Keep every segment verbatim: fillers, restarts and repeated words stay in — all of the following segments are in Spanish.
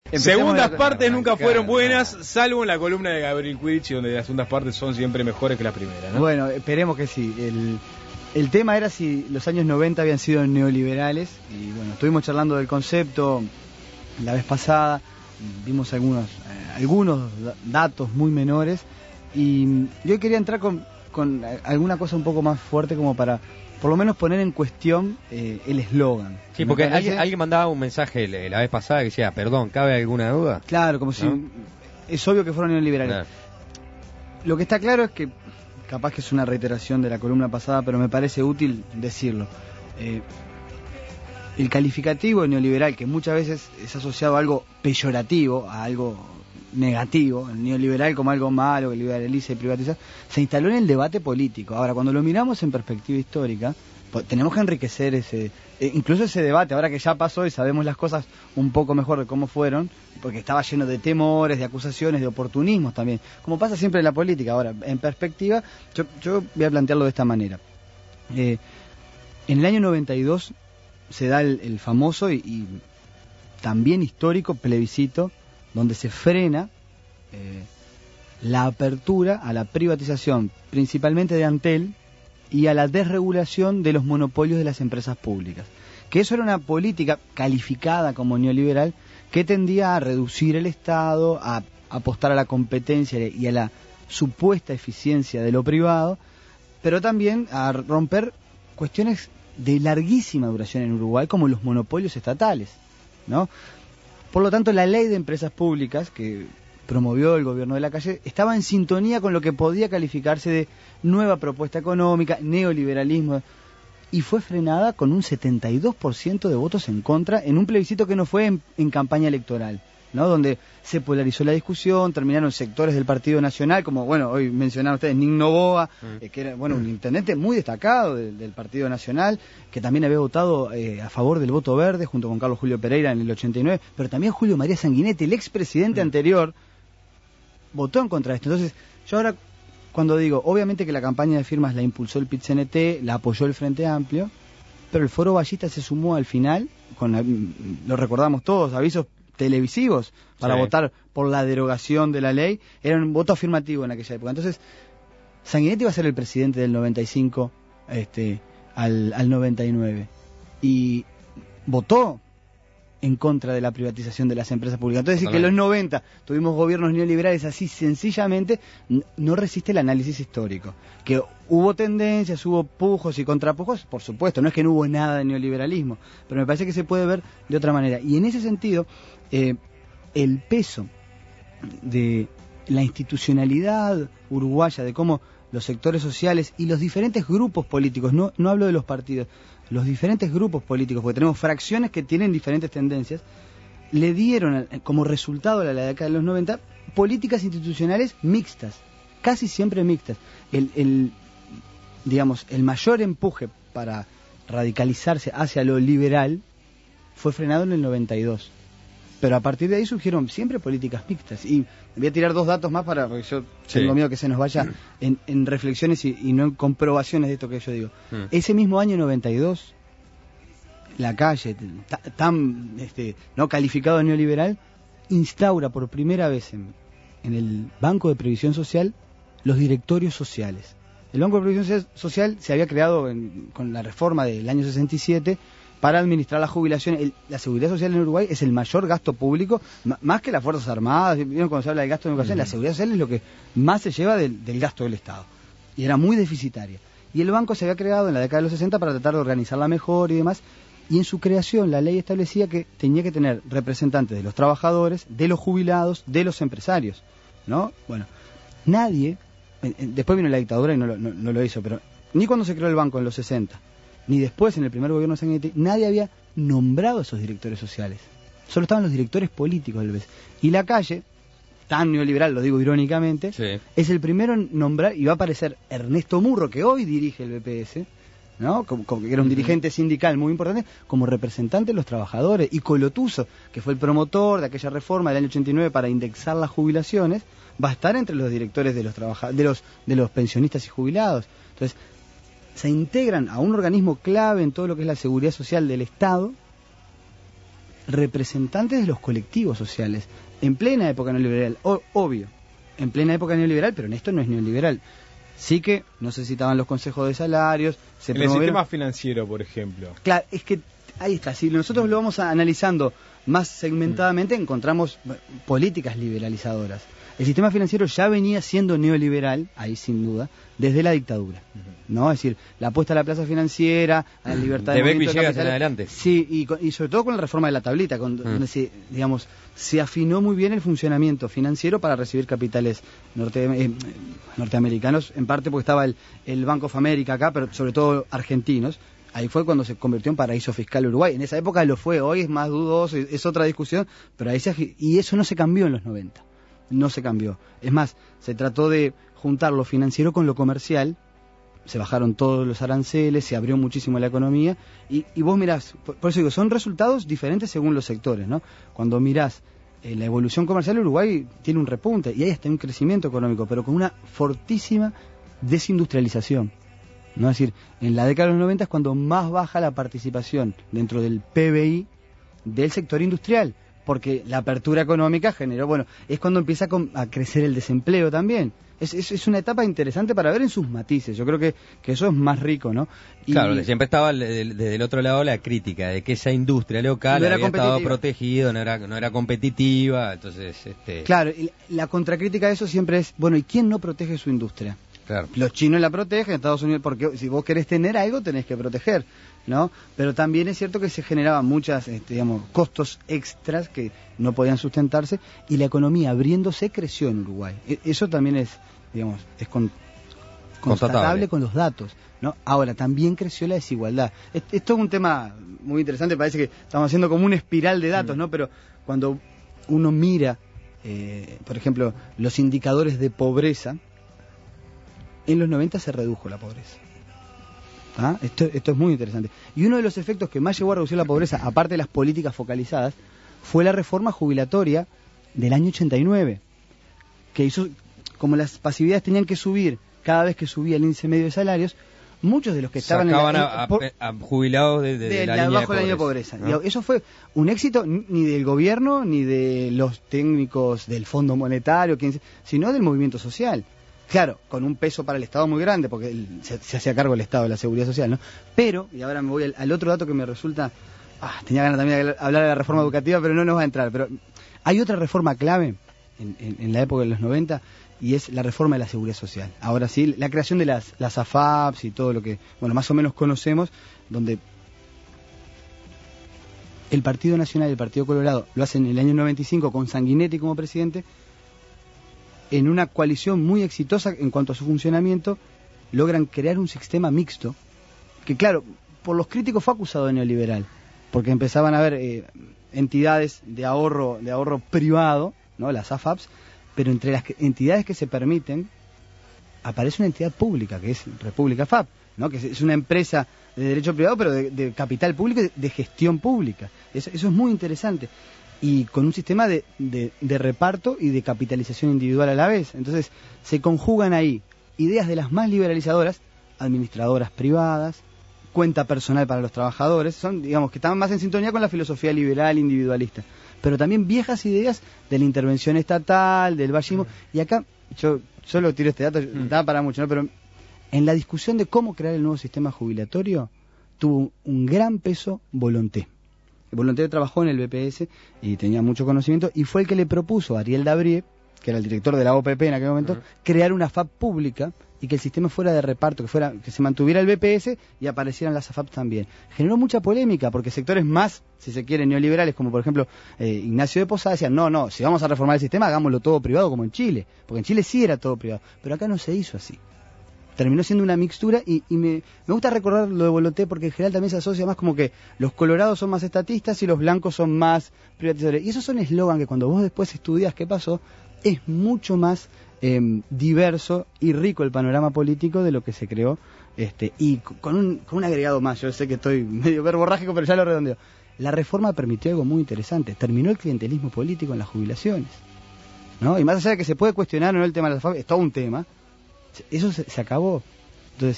Segundas partes nunca fueron buenas, salvo en la columna de Gabriel Cuich, donde las segundas partes son siempre mejores que las primeras, ¿no? Bueno, esperemos que sí. El, el tema era si los años noventa habían sido neoliberales, y bueno, estuvimos charlando del concepto la vez pasada, vimos algunos, eh, algunos datos muy menores, y yo quería entrar con, con alguna cosa un poco más fuerte como para por lo menos poner en cuestión eh, el eslogan. Sí, porque parece... alguien, alguien mandaba un mensaje la, la vez pasada que decía, perdón, ¿cabe alguna duda? Claro, como ¿no? si... Es obvio que fueron neoliberales. Claro. Lo que está claro es que, capaz que es una reiteración de la columna pasada, pero me parece útil decirlo. Eh, el calificativo neoliberal, que muchas veces es asociado a algo peyorativo, a algo negativo, el neoliberal como algo malo que liberaliza y privatiza, se instaló en el debate político. Ahora, cuando lo miramos en perspectiva histórica, pues, tenemos que enriquecer ese, eh, incluso ese debate, ahora que ya pasó y sabemos las cosas un poco mejor de cómo fueron, porque estaba lleno de temores, de acusaciones, de oportunismos también, como pasa siempre en la política. Ahora, en perspectiva, yo, yo voy a plantearlo de esta manera. Eh, en el año noventa y dos se da el, el famoso y, y también histórico plebiscito donde se frena eh, la apertura a la privatización, principalmente de Antel, y a la desregulación de los monopolios de las empresas públicas. Que eso era una política calificada como neoliberal que tendía a reducir el Estado, a apostar a la competencia y a la supuesta eficiencia de lo privado, pero también a romper cuestiones de larguísima duración en Uruguay, como los monopolios estatales, ¿no? Por lo tanto, la ley de empresas públicas que promovió el gobierno de Lacalle estaba en sintonía con lo que podía calificarse de nueva propuesta económica, neoliberalismo, y fue frenada con un setenta y dos por ciento de votos en contra en un plebiscito que no fue en, en campaña electoral, ¿no? Donde se polarizó la discusión, terminaron sectores del Partido Nacional, como, bueno, hoy mencionaron ustedes Nin Novoa, mm. eh, que era, bueno, un intendente muy destacado de, del Partido Nacional, que también había votado eh, a favor del voto verde, junto con Carlos Julio Pereira en el ochenta y nueve, pero también Julio María Sanguinetti, el expresidente mm. anterior, votó en contra de esto. Entonces, yo ahora, cuando digo, obviamente que la campaña de firmas la impulsó el P I T C N T, la apoyó el Frente Amplio, pero el Foro Ballista se sumó al final, con la, lo recordamos todos, avisos televisivos para sí. votar por la derogación de la ley, era un voto afirmativo en aquella época. Entonces, Sanguinetti iba a ser el presidente del noventa y cinco este, al, al noventa y nueve, y votó en contra de la privatización de las empresas públicas. Entonces, decir que en los noventa tuvimos gobiernos neoliberales así sencillamente no resiste el análisis histórico. Que hubo tendencias, hubo pujos y contrapujos, por supuesto, no es que no hubo nada de neoliberalismo, pero me parece que se puede ver de otra manera. Y en ese sentido, eh, el peso de la institucionalidad uruguaya, de cómo los sectores sociales y los diferentes grupos políticos, no, no hablo de los partidos, los diferentes grupos políticos, porque tenemos fracciones que tienen diferentes tendencias, le dieron como resultado a la década de los noventa políticas institucionales mixtas, casi siempre mixtas. El, el, digamos, el mayor empuje para radicalizarse hacia lo liberal fue frenado en el noventa y dos. Pero a partir de ahí surgieron siempre políticas mixtas. Y voy a tirar dos datos más para, porque yo sí. tengo miedo que se nos vaya en, en reflexiones y, y no en comprobaciones de esto que yo digo. Mm. Ese mismo año noventa y dos, Lacalle, tan este, no calificado de neoliberal, instaura por primera vez en, en el Banco de Previsión Social los directorios sociales. El Banco de Previsión Social se había creado en, con la reforma del año sesenta y siete para administrar la jubilación. El, la seguridad social en Uruguay es el mayor gasto público, m- más que las Fuerzas Armadas. ¿Vieron cuando se habla del gasto de educación? Uh-huh. La seguridad social es lo que más se lleva del, del gasto del Estado. Y era muy deficitaria. Y el banco se había creado en la década de los sesenta para tratar de organizarla mejor y demás. Y en su creación la ley establecía que tenía que tener representantes de los trabajadores, de los jubilados, de los empresarios, ¿no? Bueno, nadie, eh, eh, después vino la dictadura y no lo, no, no lo hizo, pero ni cuando se creó el banco en los sesenta, ni después en el primer gobierno de Sanguinetti, nadie había nombrado a esos directores sociales. Solo estaban los directores políticos del B E S. Y Lacalle, tan neoliberal, lo digo irónicamente, sí. es el primero en nombrar, y va a aparecer Ernesto Murro, que hoy dirige el B P S, ¿no? Como, como que era un dirigente sindical muy importante, como representante de los trabajadores. Y Colotuso, que fue el promotor de aquella reforma del año ochenta y nueve para indexar las jubilaciones, va a estar entre los directores de los trabaja- de los de los pensionistas y jubilados. Entonces, se integran a un organismo clave en todo lo que es la seguridad social del Estado, representantes de los colectivos sociales, en plena época neoliberal, o, obvio, en plena época neoliberal, pero en esto no es neoliberal. Sí que no se citaban los consejos de salarios, se en el sistema financiero, por ejemplo. Claro, es que ahí está, si nosotros lo vamos a, analizando más segmentadamente, mm. encontramos políticas liberalizadoras. El sistema financiero ya venía siendo neoliberal, ahí sin duda, desde la dictadura, ¿no? Es decir, la apuesta a la plaza financiera, a la libertad de, de movimiento de capital, en adelante. Sí, y, y sobre todo con la reforma de la tablita, con, mm. donde se, digamos, se afinó muy bien el funcionamiento financiero para recibir capitales norte, eh, norteamericanos, en parte porque estaba el, el Bank of America acá, pero sobre todo argentinos. Ahí fue cuando se convirtió en paraíso fiscal Uruguay. En esa época lo fue, hoy es más dudoso, es otra discusión, pero ahí se, y eso no se cambió en los noventa. No se cambió. Es más, se trató de juntar lo financiero con lo comercial, se bajaron todos los aranceles, se abrió muchísimo la economía, y, y vos mirás, por, por eso digo, son resultados diferentes según los sectores, ¿no? Cuando mirás eh, la evolución comercial, Uruguay tiene un repunte, y ahí está un crecimiento económico, pero con una fortísima desindustrialización, ¿no? Es decir, en la década de los noventa es cuando más baja la participación dentro del P B I del sector industrial, porque la apertura económica generó, bueno, es cuando empieza a, a crecer el desempleo también. Es, es, es una etapa interesante para ver en sus matices. Yo creo que, que eso es más rico, ¿no? Y, claro, siempre estaba desde el otro lado la crítica de que esa industria local no había estado protegida, no era, no era competitiva, entonces... este Claro, y la contracrítica de eso siempre es, bueno, ¿y quién no protege su industria? Claro. Los chinos la protegen, Estados Unidos, porque si vos querés tener algo tenés que proteger, ¿no? Pero también es cierto que se generaban muchas, este, digamos, costos extras que no podían sustentarse, y la economía abriéndose creció en Uruguay. Eso también es, digamos, es con, constatable con los datos, ¿no? Ahora, también creció la desigualdad. Esto es un tema muy interesante, parece que estamos haciendo como una espiral de datos, ¿no? Pero cuando uno mira, eh, por ejemplo, los indicadores de pobreza, en los noventa se redujo la pobreza. ¿Ah? Esto, esto es muy interesante. Y uno de los efectos que más llevó a reducir la pobreza, aparte de las políticas focalizadas, fue la reforma jubilatoria del año ochenta y nueve, que hizo, como las pasividades tenían que subir cada vez que subía el índice medio de salarios, muchos de los que estaban Sacaban en la, a, por, a, a jubilados de, de, de, de la, la línea bajo de la línea de pobreza. ¿No? Eso fue un éxito ni del gobierno, ni de los técnicos del Fondo Monetario, sino del movimiento social. Claro, con un peso para el Estado muy grande, porque el, se, se hacía cargo el Estado de la seguridad social, ¿no? Pero, y ahora me voy al, al otro dato que me resulta... Ah, tenía ganas también de hablar de la reforma educativa, pero no nos va a entrar. Pero hay otra reforma clave en, en, en la época de los noventa, y es la reforma de la seguridad social. Ahora sí, la creación de las, las A F A Ps y todo lo que, bueno, más o menos conocemos, donde el Partido Nacional y el Partido Colorado lo hacen en el año noventa y cinco con Sanguinetti como presidente, en una coalición muy exitosa en cuanto a su funcionamiento, logran crear un sistema mixto, que claro, por los críticos fue acusado de neoliberal, porque empezaban a haber eh, entidades de ahorro de ahorro privado, ¿no? Las A F A Ps, pero entre las que, entidades que se permiten, aparece una entidad pública, que es República F A P, ¿no? Que es una empresa de derecho privado, pero de, de capital público, de, de gestión pública. Eso, eso es muy interesante. Y con un sistema de, de, de reparto y de capitalización individual a la vez. Entonces se conjugan ahí ideas de las más liberalizadoras, administradoras privadas, cuenta personal para los trabajadores, son, digamos, que están más en sintonía con la filosofía liberal individualista, pero también viejas ideas de la intervención estatal, del vallismo, mm. y acá, yo solo tiro este dato, mm. da para mucho, ¿no? Pero en la discusión de cómo crear el nuevo sistema jubilatorio, tuvo un gran peso Volonté. Volonté trabajó en el B P S y tenía mucho conocimiento, y fue el que le propuso a Ariel Dabrie, que era el director de la O P P en aquel momento, uh-huh. crear una F A P pública y que el sistema fuera de reparto, que fuera que se mantuviera el B P S y aparecieran las A F A P también. Generó mucha polémica porque sectores más, si se quiere, neoliberales, como por ejemplo eh, Ignacio de Posada, decían, no, no, si vamos a reformar el sistema, hagámoslo todo privado como en Chile, porque en Chile sí era todo privado, pero acá no se hizo así. Terminó siendo una mixtura y, y me, me gusta recordar lo de Volonté porque en general también se asocia más como que los colorados son más estatistas y los blancos son más privatizadores. Y esos son eslogan que cuando vos después estudias qué pasó, es mucho más eh, diverso y rico el panorama político de lo que se creó. este Y con un, con un agregado más, yo sé que estoy medio verborrágico, pero ya lo redondeo. La reforma permitió algo muy interesante, terminó el clientelismo político en las jubilaciones, ¿no? Y más allá de que se puede cuestionar o no el tema de las F A P, es todo un tema. Eso se, se acabó. Entonces,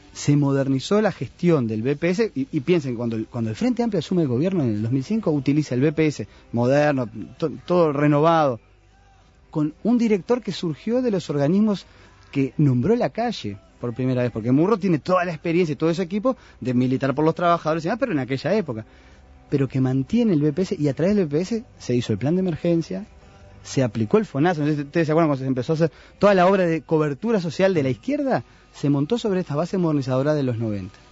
se modernizó la gestión del B P S, y, y piensen, cuando, cuando el Frente Amplio asume el gobierno en el dos mil cinco, utiliza el B P S moderno, to, todo renovado, con un director que surgió de los organismos que nombró la calle por primera vez, porque Murro tiene toda la experiencia y todo ese equipo de militar por los trabajadores y demás, pero en aquella época, pero que mantiene el B P S, y a través del B P S se hizo el plan de emergencia, se aplicó el FONASA. No sé si ustedes se acuerdan cuando se empezó a hacer toda la obra de cobertura social de la izquierda, se montó sobre esta base modernizadora de los noventa.